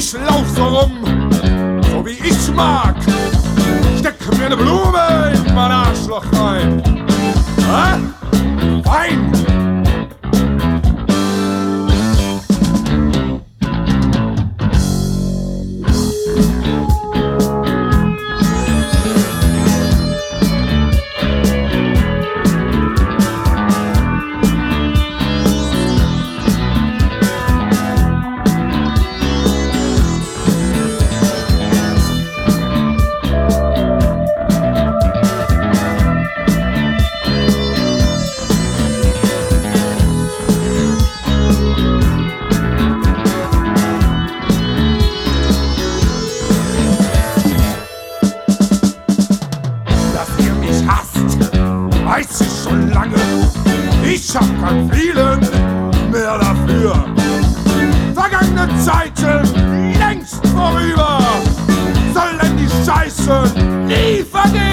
Ich lauf so rum, so wie ich mag. Steck mir eine Blume in mein Arschloch rein. Fein! Weiß ich schon lange, ich hab kein Vielen mehr dafür. Vergangene Zeiten längst vorüber, sollen die Scheiße nie vergehen.